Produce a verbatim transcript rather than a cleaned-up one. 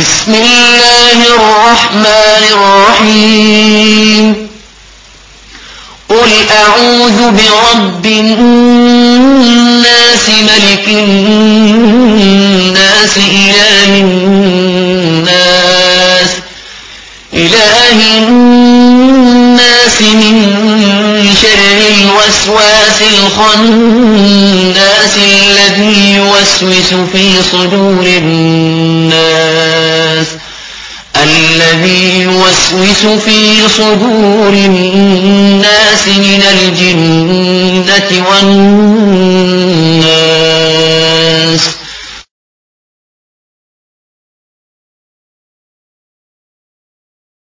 بسم الله الرحمن الرحيم قل أعوذ برب الناس ملك الناس إله الناس إله الناس من شر الوسواس الخناس الذي يوسوس في صدور الناس الذي يوسوس في صدور الناس من الجنة والناس